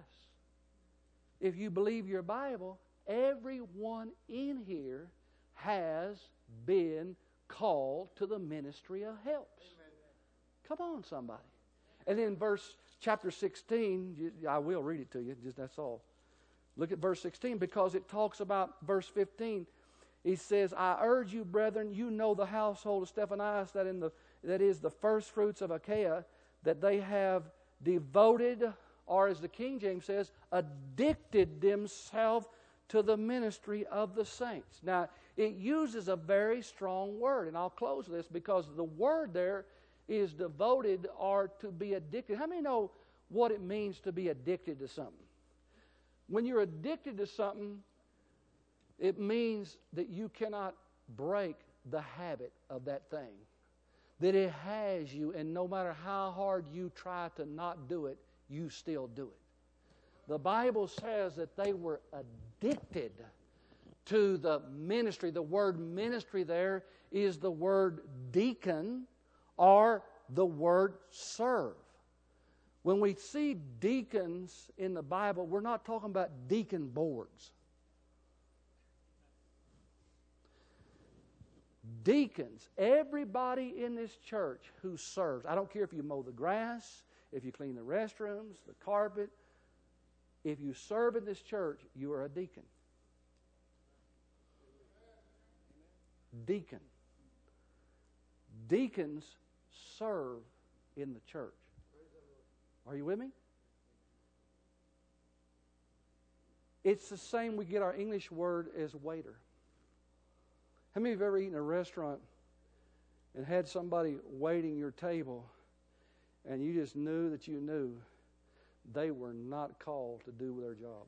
If you believe your Bible, everyone in here has been called to the ministry of helps. Come on, somebody. And then verse chapter sixteen, I will read it to you, just that's all. Look at verse sixteen, because it talks about verse fifteen. He says, I urge you, brethren, you know the household of Stephanas, that in the that is the first fruits of Achaia, that they have devoted, or as the King James says, addicted themselves to the ministry of the saints. Now, it uses a very strong word, and I'll close this because the word there is devoted or to be addicted. How many know what it means to be addicted to something? When you're addicted to something, it means that you cannot break the habit of that thing. That it has you, and no matter how hard you try to not do it, you still do it. The Bible says that they were addicted to the ministry. The word ministry there is the word deacon or the word serve. When we see deacons in the Bible, we're not talking about deacon boards. Deacons, everybody in this church who serves, I don't care if you mow the grass, if you clean the restrooms, the carpet, if you serve in this church, you are a deacon. Deacon. Deacons serve in the church. Are you with me? It's the same we get our English word as waiter. How many of you have ever eaten in a restaurant and had somebody waiting your table and you just knew that you knew they were not called to do their job?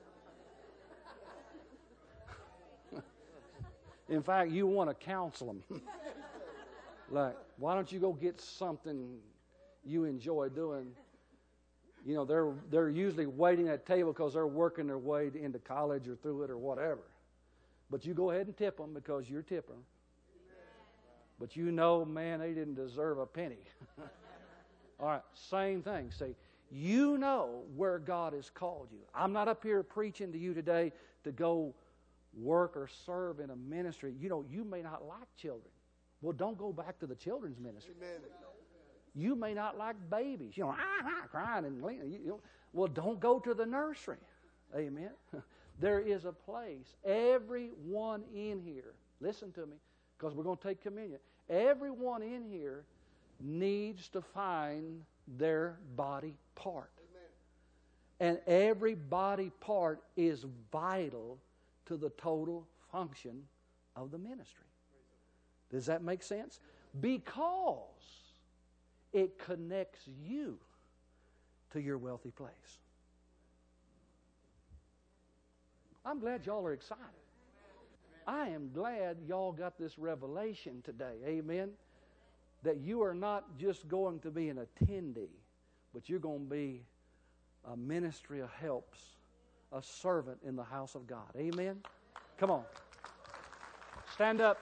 In fact, you want to counsel them. Like, why don't you go get something you enjoy doing? You know, they're they're usually waiting at a table because they're working their way into college or through it or whatever. But you go ahead and tip them because you're tipping them. But you know, man, they didn't deserve a penny. All right, same thing. See, you know where God has called you. I'm not up here preaching to you today to go work or serve in a ministry. You know, you may not like children. Well, don't go back to the children's ministry. Amen. You may not like babies. You know, ah, ah, crying and you know, well, don't go to the nursery. Amen. There is a place. Everyone in here, listen to me, because we're going to take communion. Everyone in here needs to find their body part. Amen. And every body part is vital to the total function of the ministry. Does that make sense? Because it connects you to your wealthy place. I'm glad y'all are excited. I am glad y'all got this revelation today. Amen. That you are not just going to be an attendee, but you're going to be a ministry of helps, a servant in the house of God. Amen. Come on. Stand up.